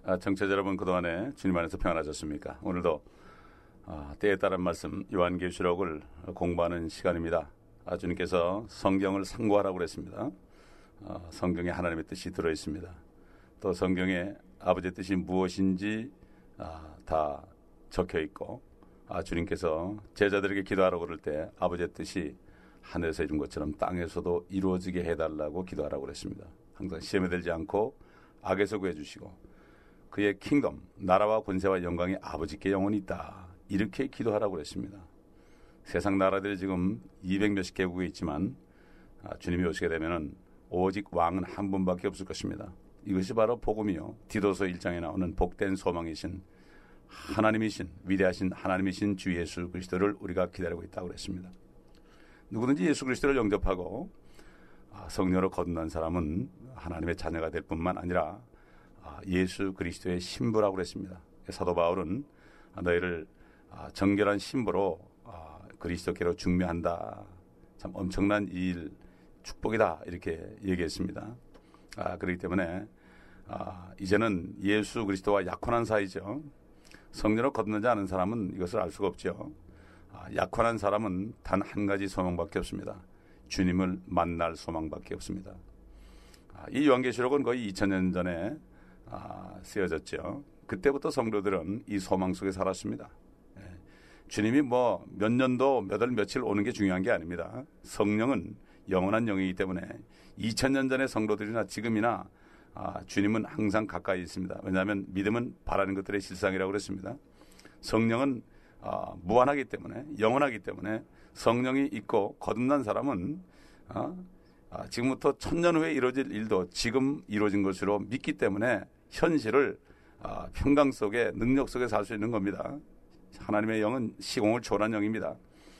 청취자 여러분, 그동안에 주님 안에서 평안하셨습니까? 오늘도 때에 따른 말씀 요한계시록을 공부하는 시간입니다. 주님께서 성경을 상고하라고 그랬습니다. 성경에 하나님의 뜻이 들어있습니다. 또 성경에 아버지의 뜻이 무엇인지 다 적혀있고, 주님께서 제자들에게 기도하라고 그럴 때 아버지의 뜻이 하늘에서 이룬 것처럼 땅에서도 이루어지게 해달라고 기도하라고 그랬습니다. 항상 시험에 들지 않고 악에서 구해주시고 그의 킹덤, 나라와 권세와 영광이 아버지께 영원히 있다, 이렇게 기도하라고 그랬습니다. 세상 나라들이 지금 200몇십 개국에 있지만 주님이 오시게 되면은 오직 왕은 한 분밖에 없을 것입니다. 이것이 바로 복음이요, 디도서 1장에 나오는 복된 소망이신 하나님이신, 위대하신 하나님이신 주 예수 그리스도를 우리가 기다리고 있다고 그랬습니다. 누구든지 예수 그리스도를 영접하고 성령으로 거듭난 사람은 하나님의 자녀가 될 뿐만 아니라 예수 그리스도의 신부라고 그랬습니다. 사도 바울은 너희를 정결한 신부로 그리스도께로 중매한다. 참 엄청난 일, 축복이다, 이렇게 얘기했습니다. 그렇기 때문에 이제는 예수 그리스도와 약혼한 사이죠. 성령으로 거듭나지 않은 사람은 이것을 알 수가 없죠. 약혼한 사람은 단 한 가지 소망밖에 없습니다. 주님을 만날 소망밖에 없습니다. 이 요한계시록은 거의 2000년 전에 쓰여졌죠. 그때부터 성도들은 이 소망 속에 살았습니다. 주님이 뭐 몇 년도 몇 월 며칠 오는 게 중요한 게 아닙니다. 성령은 영원한 영이기 때문에 2000년 전의 성도들이나 지금이나 주님은 항상 가까이 있습니다. 왜냐하면 믿음은 바라는 것들의 실상이라고 그랬습니다. 성령은 무한하기 때문에, 영원하기 때문에 성령이 있고 거듭난 사람은 지금부터 1000년 후에 이루어질 일도 지금 이루어진 것으로 믿기 때문에 현실을 평강 속에, 능력 속에 살 수 있는 겁니다. 하나님의 영은 시공을 초월한 영입니다.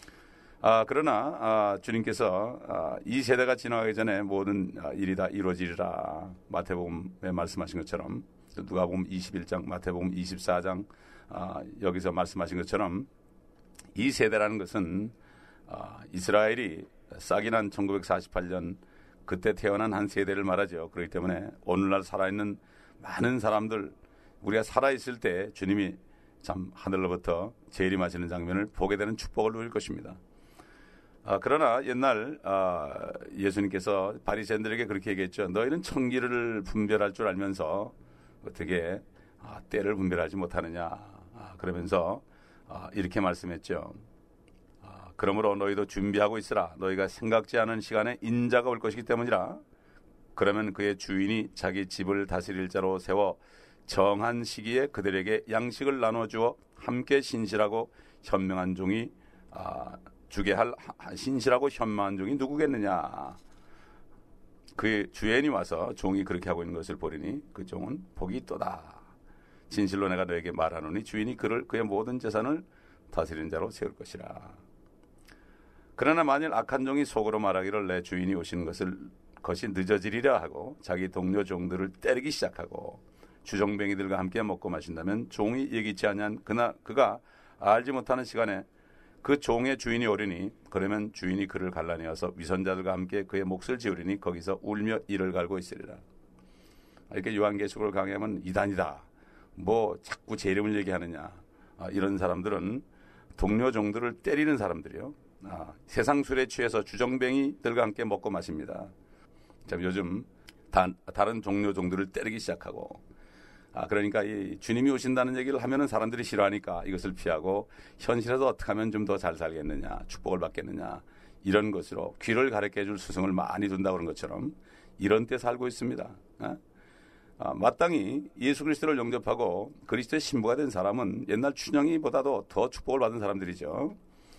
그러나 주님께서 이 세대가 지나가기 전에 모든 일이 다 이루어지리라, 마태복음에 말씀하신 것처럼, 누가복음 21장, 마태복음 24장 여기서 말씀하신 것처럼 이 세대라는 것은 이스라엘이 싹이 난 1948년 그때 태어난 한 세대를 말하죠. 그렇기 때문에 오늘날 살아있는 많은 사람들, 우리가 살아있을 때 주님이 참 하늘로부터 재림하시는 장면을 보게 되는 축복을 누릴 것입니다. 그러나 옛날 예수님께서 바리새인들에게 그렇게 얘기했죠. 너희는 청기를 분별할 줄 알면서 어떻게 때를 분별하지 못하느냐. 그러면서 이렇게 말씀했죠. 그러므로 너희도 준비하고 있으라. 너희가 생각지 않은 시간에 인자가 올 것이기 때문이라. 그러면 그의 주인이 자기 집을 다스릴 자로 세워 정한 시기에 그들에게 양식을 나눠주어 함께 신실하고 현명한 종이 주게 할 신실하고 현명한 종이 누구겠느냐. 그의 주인이 와서 종이 그렇게 하고 있는 것을 보리니 그 종은 복이 있도다. 진실로 내가 너에게 말하노니 주인이 그의 모든 재산을 다스리는 자로 세울 것이라. 그러나 만일 악한 종이 속으로 말하기를 내 주인이 오시는 것이 늦어지리라 하고 자기 동료 종들을 때리기 시작하고 주정뱅이들과 함께 먹고 마신다면 종이 예기치 아니한 그가 알지 못하는 시간에 그 종의 주인이 오리니 그러면 주인이 그를 갈라내어서 위선자들과 함께 그의 몫을 지으리니 거기서 울며 이를 갈고 있으리라. 이렇게 요한계시록을 강의하면 이단이다, 뭐 자꾸 제 이름을 얘기하느냐, 이런 사람들은 동료 종들을 때리는 사람들이요. 세상 술에 취해서 주정뱅이들과 함께 먹고 마십니다. 참 요즘 다른 동료 종들을 때리기 시작하고, 그러니까 이 주님이 오신다는 얘기를 하면은 사람들이 싫어하니까 이것을 피하고 현실에서 어떻게 하면 좀 더 잘 살겠느냐, 축복을 받겠느냐, 이런 것으로 귀를 가르쳐 줄 스승을 많이 둔다고 그런 것처럼 이런 때 살고 있습니다. 마땅히 예수 그리스도를 영접하고 그리스도의 신부가 된 사람은 옛날 춘향이보다도 더 축복을 받은 사람들이죠.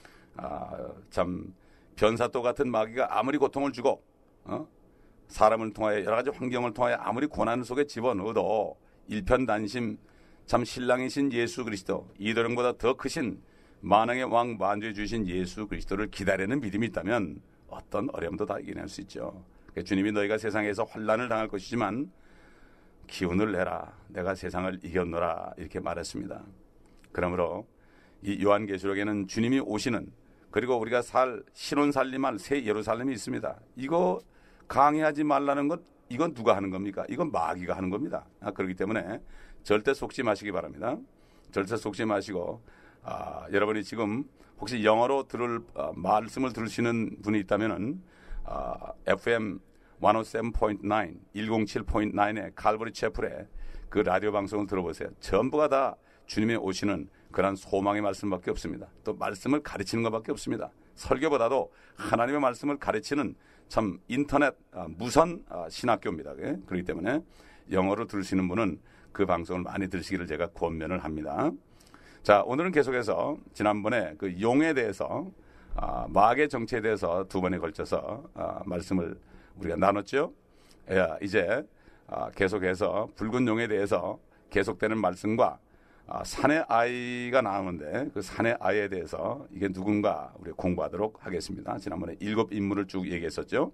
참 변사또 같은 마귀가 아무리 고통을 주고 사람을 통하여 여러 가지 환경을 통하여 아무리 고난 속에 집어넣어도 일편단심, 참 신랑이신 예수 그리스도, 이도령보다 더 크신 만왕의 왕 만주해 주신 예수 그리스도를 기다리는 믿음이 있다면 어떤 어려움도 다 이겨낼 수 있죠. 주님이 너희가 세상에서 환난을 당할 것이지만 기운을 내라, 내가 세상을 이겼노라, 이렇게 말했습니다. 그러므로 이 요한계시록에는 주님이 오시는, 그리고 우리가 살 신혼 살림할 새 예루살렘이 있습니다. 이거 강의하지 말라는 것 이건 누가 하는 겁니까? 이건 마귀가 하는 겁니다. 그렇기 때문에 절대 속지 마시기 바랍니다. 절대 속지 마시고 여러분이 지금 혹시 영어로 말씀을 들으시는 분이 있다면은 FM 107.9, 107.9의 칼버리 채플의 그 라디오 방송을 들어보세요. 전부가 다 주님이 오시는 그런 소망의 말씀밖에 없습니다. 또 말씀을 가르치는 것밖에 없습니다. 설교보다도 하나님의 말씀을 가르치는 참 인터넷 무선 신학교입니다. 그렇기 때문에 영어로 들으시는 분은 그 방송을 많이 들으시기를 제가 권면을 합니다. 자, 오늘은 계속해서 지난번에 그 용에 대해서 마귀의 정체에 대해서 두 번에 걸쳐서 말씀을 우리가 나눴죠. 이제 계속해서 붉은 용에 대해서 계속되는 말씀과 산의 아이가 나오는데 그 산의 아이에 대해서 이게 누군가 우리가 공부하도록 하겠습니다. 지난번에 7 인물을 쭉 얘기했었죠.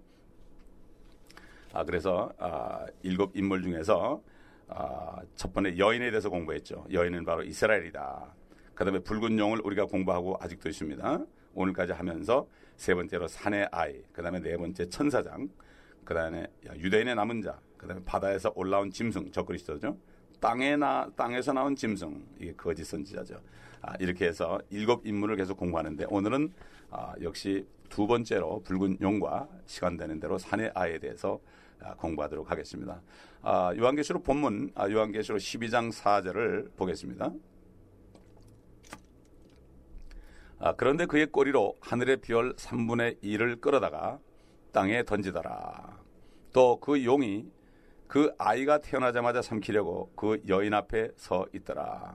그래서 7 인물 중에서 첫 번째 여인에 대해서 공부했죠. 여인은 바로 이스라엘이다. 그 다음에 붉은 용을 우리가 공부하고 아직도 있습니다. 오늘까지 하면서 세 번째로 산의 아이, 그 다음에 네 번째 천사장, 그 다음에 유대인의 남은 자, 그 다음에 바다에서 올라온 짐승, 적그리스도죠. 땅에서 나온 짐승, 이게 거짓 선지자죠. 이렇게 해서 7 인물을 계속 공부하는데 오늘은 역시 두 번째로 붉은 용과 시간 되는 대로 산의 아이에 대해서 공부하도록 하겠습니다. 요한계시록 본문, 요한계시록 12장 4절을 보겠습니다. 그런데 그의 꼬리로 하늘의 별 3분의 1을 끌어다가 땅에 던지더라. 또 그 용이 그 아이가 태어나자마자 삼키려고 그 여인 앞에 서 있더라.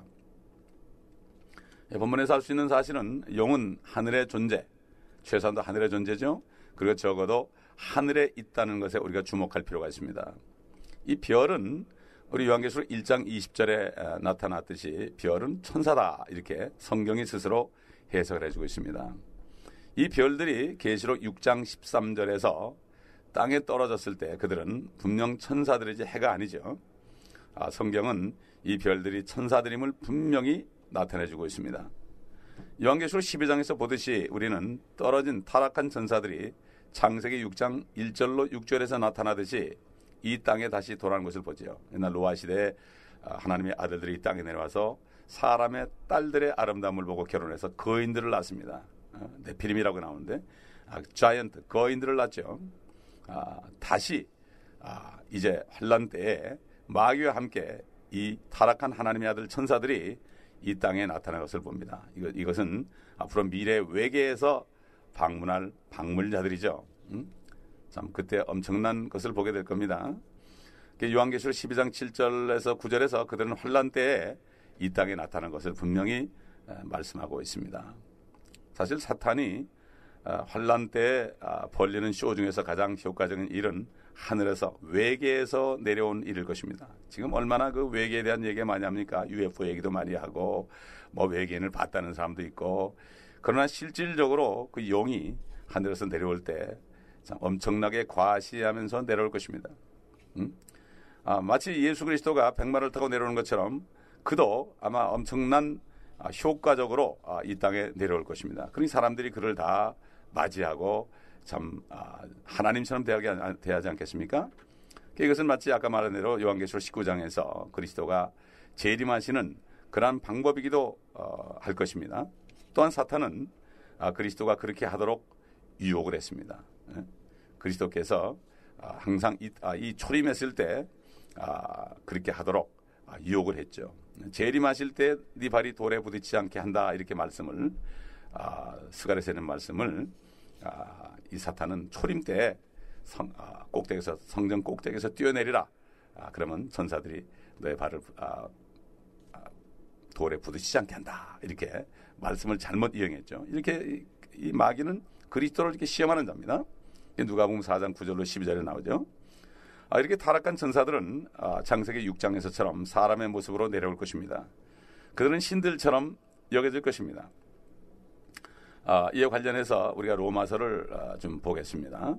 본문에서 알 수 있는 사실은 용은 하늘의 존재, 최소한도 하늘의 존재죠. 그리고 적어도 하늘에 있다는 것에 우리가 주목할 필요가 있습니다. 이 별은 우리 요한계시록 1장 20절에 나타났듯이 별은 천사다, 이렇게 성경이 스스로 해석을 해주고 있습니다. 이 별들이 계시록 6장 13절에서 땅에 떨어졌을 때 그들은 분명 천사들이지 해가 아니죠. 성경은 이 별들이 천사들임을 분명히 나타내주고 있습니다. 요한계시록 12장에서 보듯이 우리는 떨어진 타락한 천사들이 창세기 6장 1절로 6절에서 나타나듯이 이 땅에 다시 돌아오는 것을 보죠. 옛날 노아 시대에 하나님의 아들들이 이 땅에 내려와서 사람의 딸들의 아름다움을 보고 결혼해서 거인들을 낳습니다. 네피림이라고 나오는데 자이언트, 거인들을 낳죠. 다시 이제 환란 때에 마귀와 함께 이 타락한 하나님의 아들 천사들이 이 땅에 나타난 것을 봅니다. 이것은 앞으로 미래 외계에서 방문할 방문자들이죠. 참 그때 엄청난 것을 보게 될 겁니다. 요한계시록 12장 7절에서 9절에서 그들은 환란 때에 이 땅에 나타난 것을 분명히 말씀하고 있습니다. 사실 사탄이 환란 때에 벌리는 쇼 중에서 가장 효과적인 일은 하늘에서 외계에서 내려온 일일 것입니다. 지금 얼마나 그 외계에 대한 얘기가 많이 합니까? UFO 얘기도 많이 하고 뭐 외계인을 봤다는 사람도 있고, 그러나 실질적으로 그 용이 하늘에서 내려올 때 참 엄청나게 과시하면서 내려올 것입니다. 마치 예수 그리스도가 백마를 타고 내려오는 것처럼 그도 아마 엄청난 효과적으로 이 땅에 내려올 것입니다. 그러니 사람들이 그를 다 맞이하고 참 하나님처럼 대하지 않겠습니까? 이것은 마치 아까 말한 대로 요한계시록 19장에서 그리스도가 재림하시는 그러한 방법이기도 할 것입니다. 또한 사탄은 그리스도가 그렇게 하도록 유혹을 했습니다. 그리스도께서 항상 이 초림했을 때 그렇게 하도록 유혹을 했죠. 재림하실 때 네 발이 돌에 부딪히지 않게 한다, 이렇게 말씀을 스가랴서는 말씀을 이 사탄은 초림 때 꼭대기에서 성전 꼭대기에서 뛰어내리라. 그러면 천사들이 너의 발을 돌에 부딪히지 않게 한다, 이렇게 말씀을 잘못 이용했죠. 이렇게 이 마귀는 그리스도를 이렇게 시험하는 자입니다. 누가복음 4장 9절로 12절에 나오죠. 이렇게 타락한 천사들은 창세기 6장에서처럼 사람의 모습으로 내려올 것입니다. 그들은 신들처럼 여겨질 것입니다. 이에 관련해서 우리가 로마서를 좀 보겠습니다.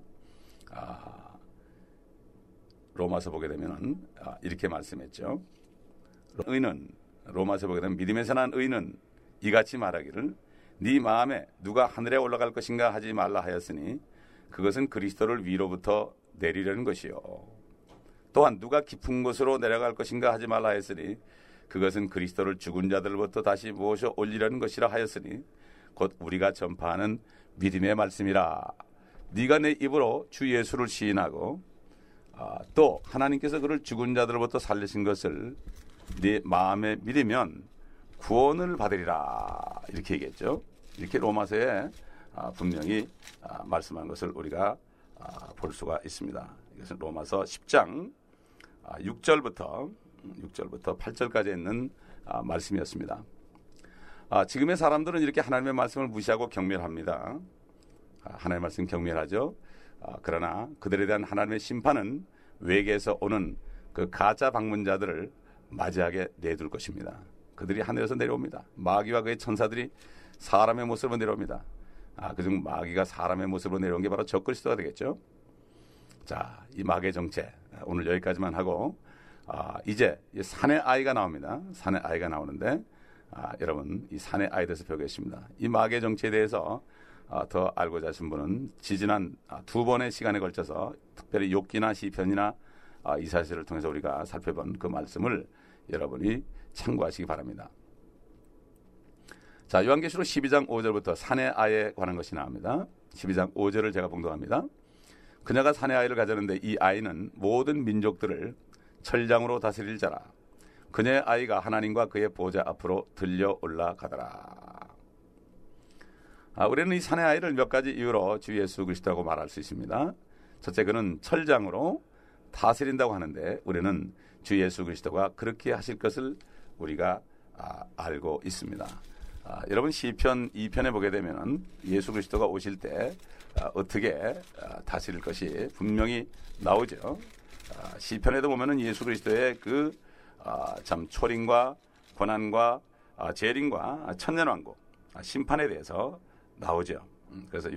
로마서 보게 되면 이렇게 말씀했죠. 로마서 보게 되면 믿음에서 난 의는 이같이 말하기를 네 마음에 누가 하늘에 올라갈 것인가 하지 말라 하였으니 그것은 그리스도를 위로부터 내리려는 것이요. 또한 누가 깊은 곳으로 내려갈 것인가 하지 말라 했으니 그것은 그리스도를 죽은 자들로부터 다시 모셔 올리려는 것이라 하였으니 곧 우리가 전파하는 믿음의 말씀이라. 네가 내 입으로 주 예수를 시인하고 또 하나님께서 그를 죽은 자들로부터 살리신 것을 네 마음에 믿으면 구원을 받으리라. 이렇게 얘기했죠. 이렇게 로마서에 분명히 말씀한 것을 우리가 볼 수가 있습니다. 이것은 로마서 10장 6절부터 8절까지 있는 말씀이었습니다. 지금의 사람들은 이렇게 하나님의 말씀을 무시하고 경멸합니다. 하나님의 말씀 경멸하죠. 그러나 그들에 대한 하나님의 심판은 외계에서 오는 그 가짜 방문자들을 맞이하게 내둘 것입니다. 그들이 하늘에서 내려옵니다. 마귀와 그의 천사들이 사람의 모습으로 내려옵니다. 그중 마귀가 사람의 모습으로 내려온 게 바로 적그리스도가 되겠죠. 자, 이 마귀의 정체 오늘 여기까지만 하고 이제 산의 아이가 나옵니다. 산의 아이가 나오는데 여러분 이 산의 아이에 대해서 배우겠습니다. 이 마귀의 정체에 대해서 더 알고자 하신 분은 지지난 두 번의 시간에 걸쳐서 특별히 욥기나 시편이나 이사야서를 통해서 우리가 살펴본 그 말씀을 여러분이 참고하시기 바랍니다. 자, 요한계시록 12장 5절부터 산의 아이에 관한 것이 나옵니다. 12장 5절을 제가 봉독합니다. 그녀가 산의 아이를 가졌는데 이 아이는 모든 민족들을 철장으로 다스릴 자라. 그녀의 아이가 하나님과 그의 보좌 앞으로 들려 올라가더라. 우리는 이 산의 아이를 몇 가지 이유로 주 예수 그리스도라고 말할 수 있습니다. 첫째, 그는 철장으로 다스린다고 하는데 우리는 주 예수 그리스도가 그렇게 하실 것을 우리가 알고 있습니다. 여러분 시편 2편에 보게 되면 예수 그리스도가 오실 때 어떻게 다스릴 것이 분명히 나오죠. 시편에도 보면은 예수 그리스도의 그 참 초림과 고난과 재림과 천년왕국 심판에 대해서 나오죠. 그래서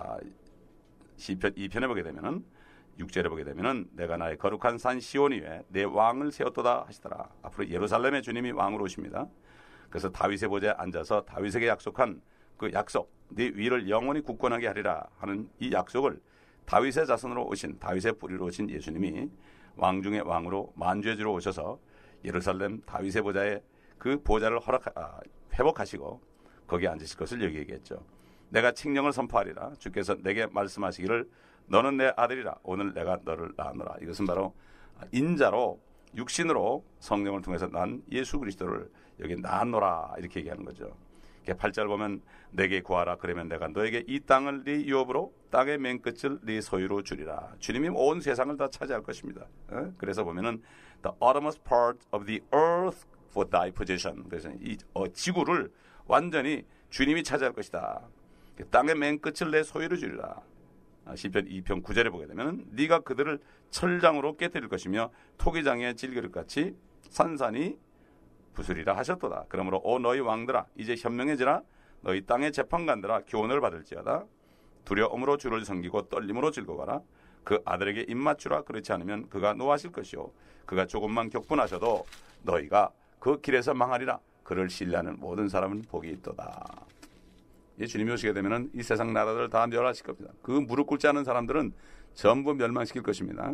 시편 2편에 보게 되면은 6절에 보게 되면은 내가 나의 거룩한 산 시온 위에 내 왕을 세웠도다 하시더라. 앞으로 예루살렘의 주님이 왕으로 오십니다. 그래서 다윗의 보좌에 앉아서 다윗에게 약속한 그 약속, 네 위를 영원히 굳건하게 하리라 하는 이 약속을 다윗의 자손으로 오신, 다윗의 뿌리로 오신 예수님이 왕 중의 왕으로 만주의 주로 오셔서 예루살렘 다윗의 보좌에 그 보좌를 회복하시고 거기에 앉으실 것을 여기 얘기했죠. 내가 칙령을 선포하리라. 주께서 내게 말씀하시기를 너는 내 아들이라. 오늘 내가 너를 낳았노라. 이것은 바로 인자로 육신으로 성령을 통해서 난 예수 그리스도를 여기 낳았노라. 이렇게 얘기하는 거죠. 8절 보면 내게 구하라. 그러면 내가 너에게 이 땅을 네 유업으로 땅의 맨 끝을 네 소유로 주리라. 주님이 온 세상을 다 차지할 것입니다. 그래서 보면은 the uttermost part of the earth for thy possession. 그래서 이 지구를 완전히 주님이 차지할 것이다. 땅의 맨 끝을 내 소유로 주리라. 시편 2편 9절에 보게 되면 네가 그들을 철장으로 깨뜨릴 것이며 토기장의 질그릇같이 산산이 부수리라 하셨도다. 그러므로 오 너희 왕들아 이제 현명해지라. 너희 땅의 재판관들아 교훈을 받을지어다. 두려움으로 주를 섬기고 떨림으로 즐거워라. 그 아들에게 입맞추라. 그렇지 않으면 그가 노하실 것이요 그가 조금만 격분하셔도 너희가 그 길에서 망하리라. 그를 신뢰하는 모든 사람은 복이 있도다. 주님이 오시게 되면 이 세상 나라들을 다 멸하실 겁니다. 그 무릎 꿇지 않은 사람들은 전부 멸망시킬 것입니다.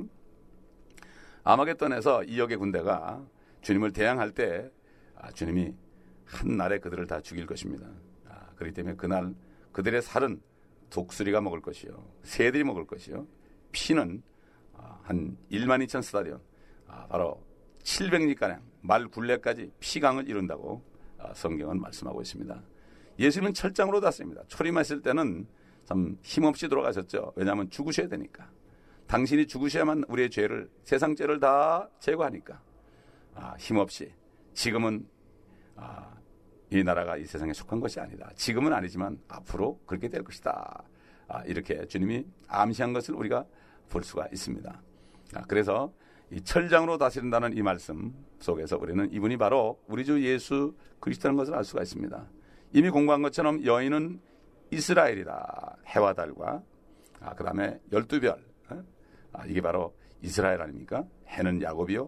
아마겟돈에서 이역의 군대가 주님을 대항할 때 주님이 한날에 그들을 다 죽일 것입니다. 그렇기 때문에 그날 그들의 살은 독수리가 먹을 것이요 새들이 먹을 것이요 피는 한 1만 2천 스타디온 바로 700리가량 말 굴레까지 피강을 이룬다고 성경은 말씀하고 있습니다. 예수님은 철장으로 다스립니다. 초림하실 때는 참 힘없이 돌아가셨죠. 왜냐하면 죽으셔야 되니까. 당신이 죽으셔야만 우리의 죄를 세상 죄를 다 제거하니까 힘없이 지금은 이 나라가 이 세상에 속한 것이 아니다. 지금은 아니지만 앞으로 그렇게 될 것이다. 이렇게 주님이 암시한 것을 우리가 볼 수가 있습니다. 그래서 이 철장으로 다스린다는 이 말씀 속에서 우리는 이분이 바로 우리 주 예수 그리스도라는 것을 알 수가 있습니다. 이미 공부한 것처럼 여인은 이스라엘이다. 해와 달과 그 다음에 12별 이게 바로 이스라엘 아닙니까? 해는 야곱이요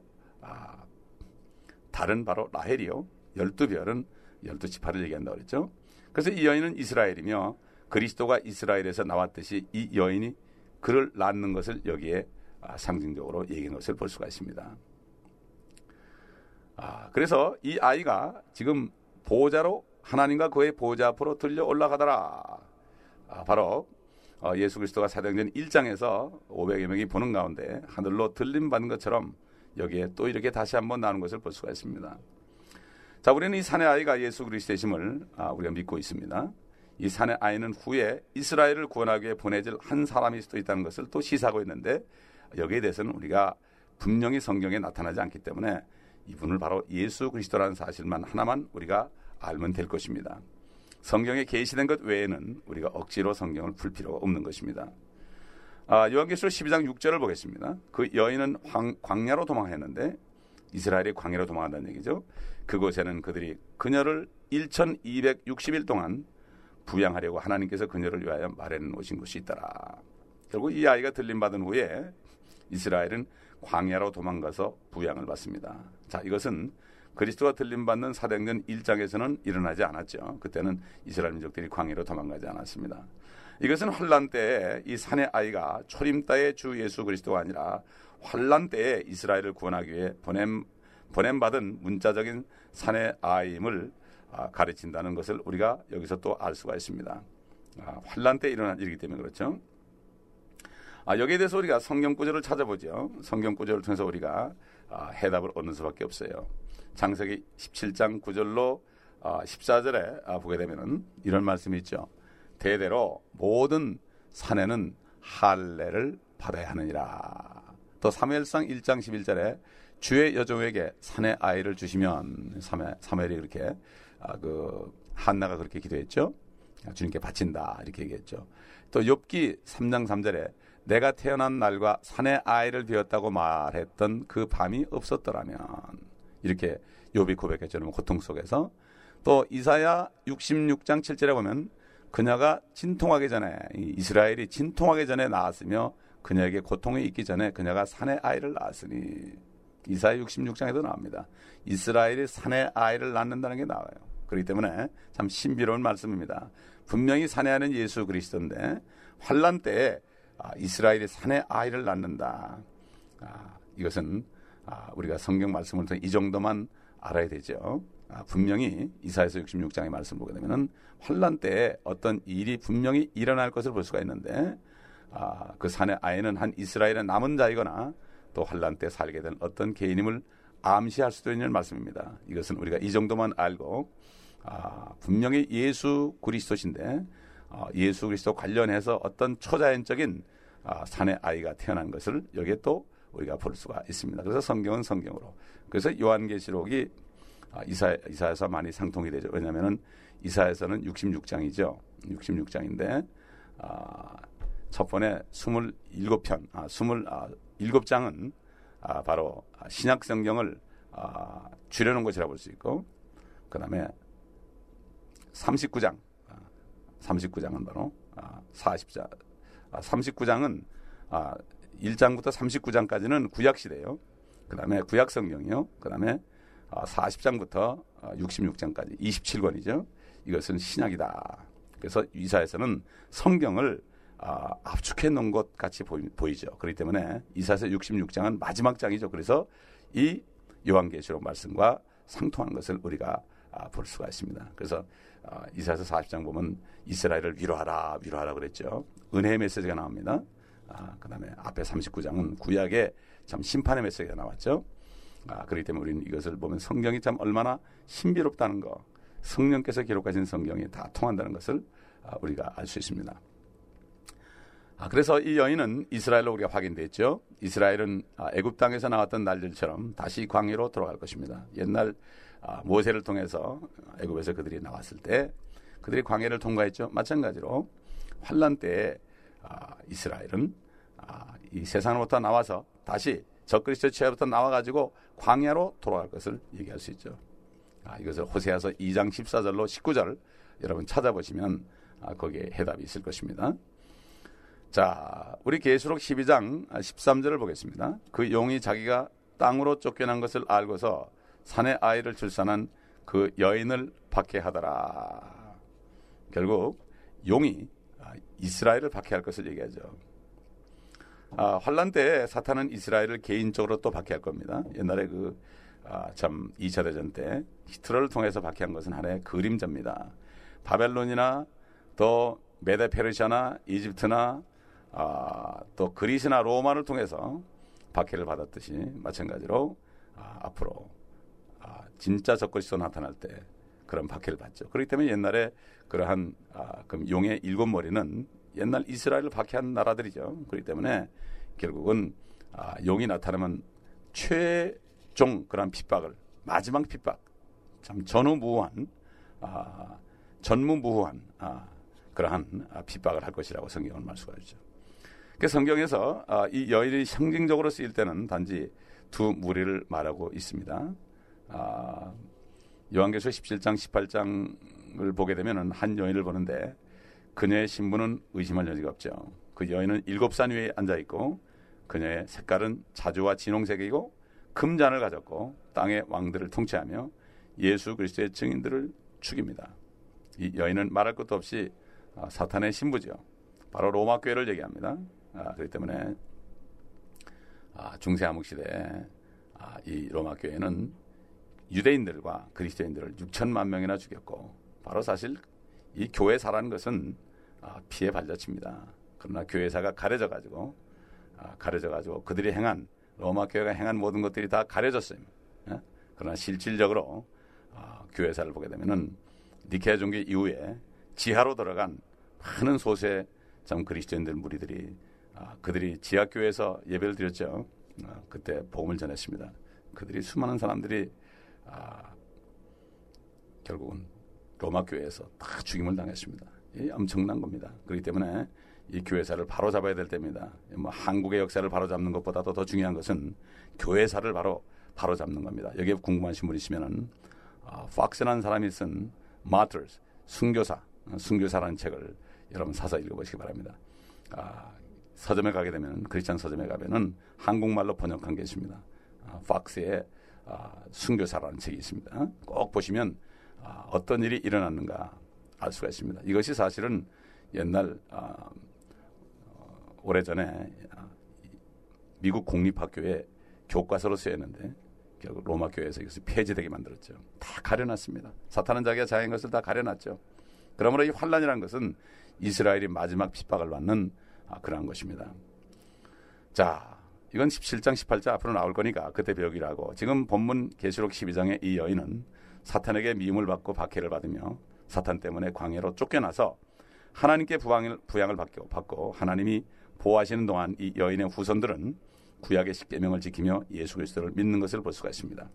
달은 바로 라헬이요 12별은 12지파를 얘기한다고 그랬죠. 그래서 이 여인은 이스라엘이며 그리스도가 이스라엘에서 나왔듯이 이 여인이 그를 낳는 것을 여기에 상징적으로 얘기한 것을 볼 수가 있습니다. 그래서 이 아이가 지금 보호자로 하나님과 그의 보호자 앞으로 들려 올라가더라. 바로 예수 그리스도가 사도행전 1장에서 500여 명이 보는 가운데 하늘로 들림받은 것처럼 여기에 또 이렇게 다시 한번 나오는 것을 볼 수가 있습니다. 자, 우리는 이 산의 아이가 예수 그리스도이심을 우리가 믿고 있습니다. 이 산의 아이는 후에 이스라엘을 구원하기 위해 보내질 한 사람일 수도 있다는 것을 또 시사하고 있는데, 여기에 대해서는 우리가 분명히 성경에 나타나지 않기 때문에 이분을 바로 예수 그리스도라는 사실만 하나만 우리가 알면 될 것입니다. 성경에 계시된 것 외에는 우리가 억지로 성경을 풀 필요가 없는 것입니다. 요한계시록 12장 6절을 보겠습니다. 그 여인은 광야로 도망했는데, 이스라엘이 광야로 도망한다는 얘기죠. 그곳에는 그들이 그녀를 1260일 동안 부양하려고 하나님께서 그녀를 위하여 마련해 놓으신 곳이 있더라. 결국 이 아이가 들림받은 후에 이스라엘은 광야로 도망가서 부양을 받습니다. 자, 이것은 그리스도가 들림받는 사도행전 1장에서는 일어나지 않았죠. 그때는 이스라엘 민족들이 광야로 도망가지 않았습니다. 이것은 환란 때에 이 산의 아이가 초림 때의 주 예수 그리스도가 아니라 환란 때에 이스라엘을 구원하기 위해 보냄받은 문자적인 산의 아이임을 가르친다는 것을 우리가 여기서 또 알 수가 있습니다. 환란 때 일어난 일이기 때문에 그렇죠. 여기에 대해서 우리가 성경 구절을 찾아보죠. 성경 구절을 통해서 우리가 해답을 얻는 수밖에 없어요. 창세기 17장 9절로 14절에 보게 되면은 이런 말씀이 있죠. 대대로 모든 산에는 할례를 받아야 하느니라. 또 사무엘상 1장 11절에 주의 여종에게 산의 아이를 주시면, 사무엘이 그렇게 한나가 그렇게 기도했죠. 주님께 바친다 이렇게 얘기했죠. 또 욥기 3장 3절에 내가 태어난 날과 산의 아이를 비웠다고 말했던 그 밤이 없었더라면, 이렇게 욥이 고백했죠. 고통 속에서. 또 이사야 66장 7절에 보면 그녀가 진통하기 전에, 이스라엘이 진통하기 전에 낳았으며 그녀에게 고통이 있기 전에 그녀가 산의 아이를 낳았으니, 이사야 66장에도 나옵니다. 이스라엘이 산의 아이를 낳는다는 게 나와요. 그렇기 때문에 참 신비로운 말씀입니다. 분명히 산의 아이는 예수 그리스도인데 환란 때에 이스라엘이 산의 아이를 낳는다. 이것은 우리가 성경 말씀을 통해 이 정도만 알아야 되죠. 분명히 이사야서 66장의 말씀 보게 되면은 환란 때에 어떤 일이 분명히 일어날 것을 볼 수가 있는데, 그 산의 아이는 한 이스라엘의 남은 자이거나 또 환란 때 살게 된 어떤 개인임을 암시할 수도 있는 말씀입니다. 이것은 우리가 이 정도만 알고 분명히 예수 그리스도신데 예수 그리스도 관련해서 어떤 초자연적인 산의 아이가 태어난 것을 여기에 또 우리가 볼 수가 있습니다. 그래서 성경은 성경으로, 그래서 요한계시록이 이사야서 많이 상통이 되죠. 왜냐하면 이사야서는 66장이죠. 66장인데 첫 번에 27편, 27장은 바로 신약 성경을 줄여놓은 것이라고 볼 수 있고, 그 다음에 39장은 바로 39장은 1장부터 39장까지는 구약시대요. 그 다음에 구약성경이요. 그 다음에 40장부터 66장까지 27권이죠. 이것은 신약이다. 그래서 이사야서는 성경을 압축해 놓은 것 같이 보이죠. 그렇기 때문에 이사야서 66장은 마지막 장이죠. 그래서 이 요한계시록 말씀과 상통한 것을 우리가 볼 수가 있습니다. 그래서 이사야서 40장 보면 이스라엘을 위로하라 그랬죠. 은혜의 메시지가 나옵니다. 그 다음에 앞에 39장은 구약의 참 심판의 메시지가 나왔죠. 그렇기 때문에 우리는 이것을 보면 성경이 참 얼마나 신비롭다는 거, 성령께서 기록하신 성경이 다 통한다는 것을 우리가 알 수 있습니다. 그래서 이 여인은 이스라엘로 우리가 확인됐죠. 이스라엘은 애굽 땅에서 나왔던 날들처럼 다시 광야로 돌아갈 것입니다. 옛날 모세를 통해서 애굽에서 그들이 나왔을 때 그들이 광야를 통과했죠. 마찬가지로 환란 때에 이스라엘은 이 세상으로부터 나와서 다시 적그리스도 체로부터 나와가지고 광야로 돌아갈 것을 얘기할 수 있죠. 이것을 호세아서 2장 14절로 19절 여러분 찾아보시면 거기에 해답이 있을 것입니다. 자, 우리 계시록 12장 13절을 보겠습니다. 그 용이 자기가 땅으로 쫓겨난 것을 알고서 산의 아이를 출산한 그 여인을 박해하더라. 결국 용이 이스라엘을 박해할 것을 얘기하죠. 환란 때 사탄은 이스라엘을 개인적으로 또 박해할 겁니다. 옛날에 참 2차 대전 때 히틀러를 통해서 박해한 것은 하나의 그림자입니다. 바벨론이나 또 메데 페르시아나 이집트나 또 그리스나 로마를 통해서 박해를 받았듯이 마찬가지로 앞으로 진짜 적그리스도 나타날 때 그런 박해를 받죠. 그렇기 때문에 옛날에 그러한 그럼 용의 7머리는 옛날 이스라엘을 박해한 나라들이죠. 그렇기 때문에 결국은 용이 나타나면 최종 그런 핍박을, 마지막 핍박, 참 전무후무한 그러한 핍박을 할 것이라고 성경은 말씀하죠. 그 성경에서 이 여인이 상징적으로 쓰일 때는 단지 두 무리를 말하고 있습니다. 요한계시록 17장, 18장을 보게 되면 한 여인을 보는데 그녀의 신분은 의심할 여지가 없죠. 그 여인은 7산 위에 앉아있고 그녀의 색깔은 자주와 진홍색이고 금잔을 가졌고 땅의 왕들을 통치하며 예수 그리스도의 증인들을 죽입니다. 이 여인은 말할 것도 없이 사탄의 신부죠. 바로 로마 교회를 얘기합니다. 그렇기 때문에 중세 암흑 시대에 이 로마 교회는 유대인들과 그리스도인들을 6천만 명이나 죽였고 바로 사실 이 교회사라는 것은 피의 발자취입니다. 그러나 교회사가 가려져가지고 그들이 행한 로마 교회가 행한 모든 것들이 다 가려졌어요. 그러나 실질적으로 교회사를 보게 되면은 니케아 종교 이후에 지하로 들어간 많은 소수의 참 그리스도인들 무리들이 그들이 지하 교회에서 예배를 드렸죠. 그때 복음을 전했습니다. 그들이 수많은 사람들이 결국은 로마 교회에서 다 죽임을 당했습니다. 이 엄청난 겁니다. 그렇기 때문에 이 교회사를 바로 잡아야 될 때입니다. 뭐 한국의 역사를 바로 잡는 것보다도 더 중요한 것은 교회사를 바로 잡는 겁니다. 여기에 궁금하신 분 있으면은 팍스라는 사람이 쓴 Martyrs, 순교사라는 책을 여러분 사서 읽어보시기 바랍니다. 서점에 가게 되면 크리스찬 서점에 가면은 한국말로 번역한 게 있습니다. 팍스의 순교사라는 책이 있습니다. 꼭 보시면 어떤 일이 일어났는가 알 수가 있습니다. 이것이 사실은 옛날 오래전에 미국 공립학교에 교과서로 쓰였는데 결국 로마 교회에서 이것을 폐지되게 만들었죠. 다 가려놨습니다. 사탄은 자기가 자행한 것을 다 가려놨죠. 그러므로 이 환란이라는 것은 이스라엘이 마지막 핍박을 받는 그러한 것입니다. 자, 이건 17장, 18장 앞으로 나올 거니까 그때 배우기라고. 지금 본문 계시록 12장의 이 여인은 사탄에게 미움을 받고 박해를 받으며 사탄 때문에 광야로 쫓겨나서 하나님께 부양을 받고 하나님이 보호하시는 동안 이 여인의 후손들은 구약의 십계명을 지키며 예수 그리스도를 믿는 것을 볼 수가 있습니다.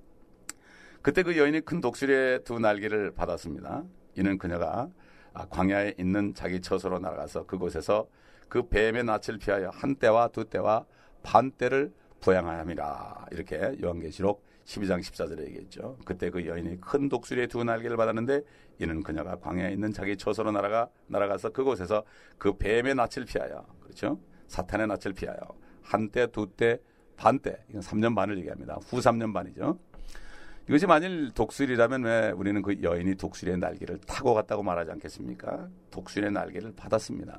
그때 그 여인이 큰 독수리의 두 날개를 받았습니다. 이는 그녀가 광야에 있는 자기 처소로 날아가서 그곳에서 그 뱀의 낯을 피하여 한 때와 두 때와 반 때를 부양함이라. 이렇게 요한계시록 12장 14절에 얘기했죠. 그때 그 여인이 큰 독수리의 두 날개를 받았는데 이는 그녀가 광야에 있는 자기 처소로 날아가서 그곳에서 그 뱀의 낯을 피하여, 그렇죠? 사탄의 낯을 피하여 한 때, 두 때, 반 때, 이건 3년 반을 얘기합니다. 후 3년 반이죠. 이것이 만일 독수리라면 왜 우리는 그 여인이 독수리의 날개를 타고 갔다고 말하지 않겠습니까? 독수리의 날개를 받았습니다.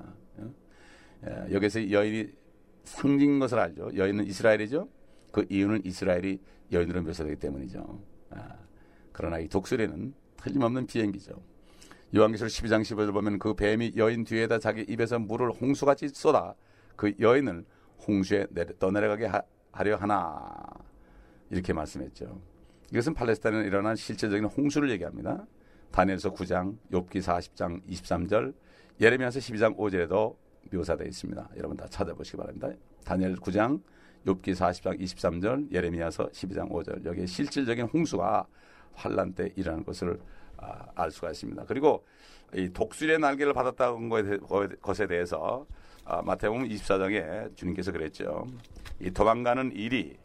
여기서 여인이 상징인 것을 알죠. 여인은 이스라엘이죠. 그 이유는 이스라엘이 여인으로 묘사되기 때문이죠. 그러나 이 독수리는 틀림없는 비행기죠. 요한계시록 12장 15절 보면 그 뱀이 여인 뒤에다 자기 입에서 물을 홍수같이 쏟아 그 여인을 홍수에 떠내려가게 하려 하나, 이렇게 말씀했죠. 이것은 팔레스타인에 일어난 실제적인 홍수를 얘기합니다. 다니엘서 9장, 욥기 40장 23절, 예레미야서 12장 5절에도 묘사되어 있습니다. 여러분 다 찾아보시기 바랍니다. 다니엘 9장, 욥기 40장 23절, 예레미야서 12장 5절, 여기에 실질적인 홍수가 환란 때 일어나는 것을 알 수가 있습니다. 그리고 이 독수리의 날개를 받았다는 것에 대해서 마태복음 24장에 주님께서 그랬죠. 이 도망가는 일이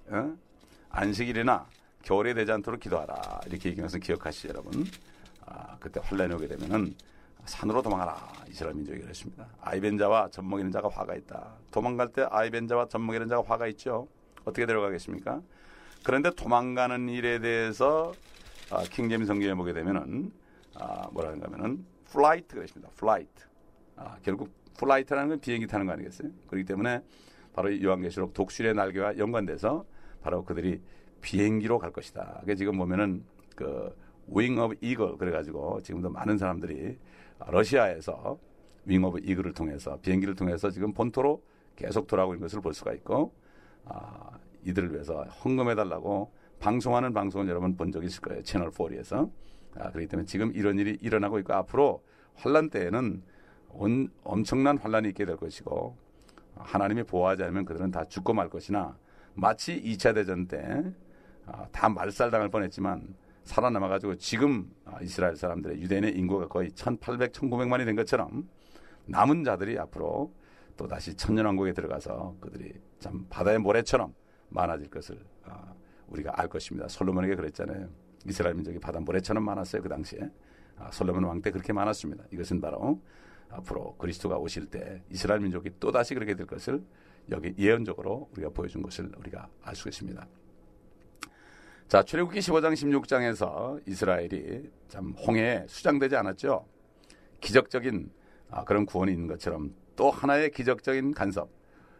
안식일이나 겨울에 되지 않도록 기도하라. 이렇게 얘기하면서 기억하시죠, 여러분. 그때 환란이 오게 되면은 산으로 도망하라. 이스라엘 민족이 그랬습니다. 아이벤자와 젖먹이는 자가 화가 있다. 도망갈 때 아이벤자와 젖먹이는 자가 화가 있죠. 어떻게 데려가겠습니까? 그런데 도망가는 일에 대해서 킹제임스 성경에 보게 되면은 뭐라는가 하면은 플라이트 그랬습니다. 플라이트. 결국 플라이트라는 건 비행기 타는 거 아니겠어요? 그렇기 때문에 바로 이 요한계시록 독수리의 날개와 연관돼서 바로 그들이 비행기로 갈 것이다. 그게 지금 보면은 그 윙 오브 이글 그래가지고 지금도 많은 사람들이 러시아에서 윙 오브 이글을 통해서 비행기를 통해서 지금 본토로 계속 돌아오고 있는 것을 볼 수가 있고 이들을 위해서 헌금해달라고 방송하는 방송을 여러분 본 적이 있을 거예요. 채널 4에서. 그렇기 때문에 지금 이런 일이 일어나고 있고 앞으로 환란 때에는 엄청난 환란이 있게 될 것이고 하나님이 보호하지 않으면 그들은 다 죽고 말 것이나 마치 2차 대전 때 다 말살당할 뻔했지만 살아남아가지고 지금 이스라엘 사람들의 유대인의 인구가 거의 1800, 1900만이 된 것처럼 남은 자들이 앞으로 또 다시 천년왕국에 들어가서 그들이 참 바다의 모래처럼 많아질 것을 우리가 알 것입니다. 솔로몬에게 그랬잖아요. 이스라엘 민족이 바다 모래처럼 많았어요. 그 당시에. 솔로몬 왕 때 그렇게 많았습니다. 이것은 바로 앞으로 그리스도가 오실 때 이스라엘 민족이 또다시 그렇게 될 것을 여기 예언적으로 우리가 보여준 것을 우리가 알 수 있습니다. 자, 출애굽기 15장 16장에서 이스라엘이 참 홍해에 수장되지 않았죠. 기적적인 그런 구원이 있는 것처럼 또 하나의 기적적인 간섭,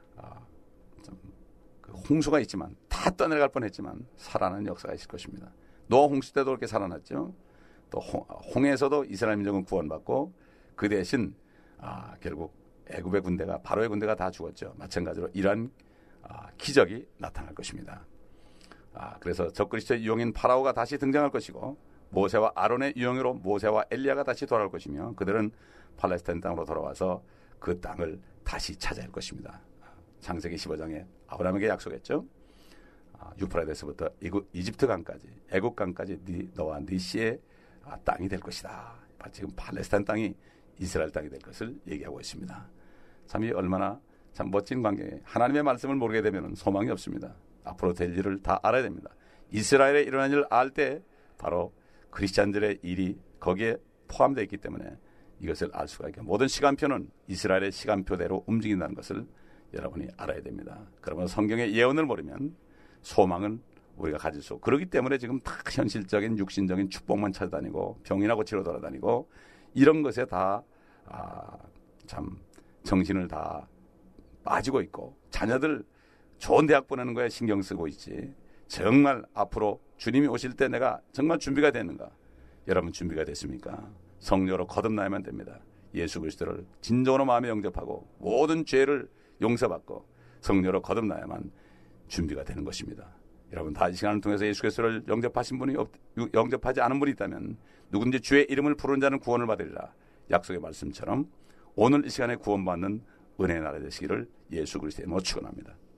그 홍수가 있지만 다 떠내려갈 뻔했지만 살아나는 역사가 있을 것입니다. 노아 홍수 때도 그렇게 살아났죠. 또 홍해에서도 이스라엘 민족은 구원받고 그 대신 결국 애굽의 군대가 바로의 군대가 다 죽었죠. 마찬가지로 이러한 기적이 나타날 것입니다. 그래서 적그리스도의 유형인 파라오가 다시 등장할 것이고 모세와 아론의 유형으로 모세와 엘리야가 다시 돌아올 것이며 그들은 팔레스타인 땅으로 돌아와서 그 땅을 다시 차지할 것입니다. 창세기 15장에 아브라함에게 약속했죠. 유프라데스부터 이집트 강까지 애굽 강까지 너와 네 씨의 땅이 될 것이다. 지금 팔레스타인 땅이 이스라엘 땅이 될 것을 얘기하고 있습니다. 참 이 얼마나 참 멋진 관계. 하나님의 말씀을 모르게 되면 소망이 없습니다. 앞으로 될 일을 다 알아야 됩니다. 이스라엘에 일어난 일을 알 때 바로 크리스찬들의 일이 거기에 포함되어 있기 때문에 이것을 알 수가 있고 모든 시간표는 이스라엘의 시간표대로 움직인다는 것을 여러분이 알아야 됩니다. 그러면 성경의 예언을 모르면 소망은 우리가 가질 수 없고 그렇기 때문에 지금 다 현실적인 육신적인 축복만 찾아다니고 병이나 고치러 돌아다니고 이런 것에 다 참 정신을 다 빠지고 있고 자녀들 좋은 대학 보내는 거에 신경 쓰고 있지 정말 앞으로 주님이 오실 때 내가 정말 준비가 됐는가? 여러분 준비가 됐습니까? 성령으로 거듭나야만 됩니다. 예수 그리스도를 진정으로 마음에 영접하고 모든 죄를 용서받고 성령으로 거듭나야만 준비가 되는 것입니다. 여러분 다 이 시간을 통해서 예수 그리스도를 영접하신 분이 영접하지 않은 분이 있다면 누구든지 주의 이름을 부르는 자는 구원을 받으리라. 약속의 말씀처럼 오늘 이 시간에 구원받는 은혜의 나라 되시기를 예수 그리스도의 이름으로 축원합니다.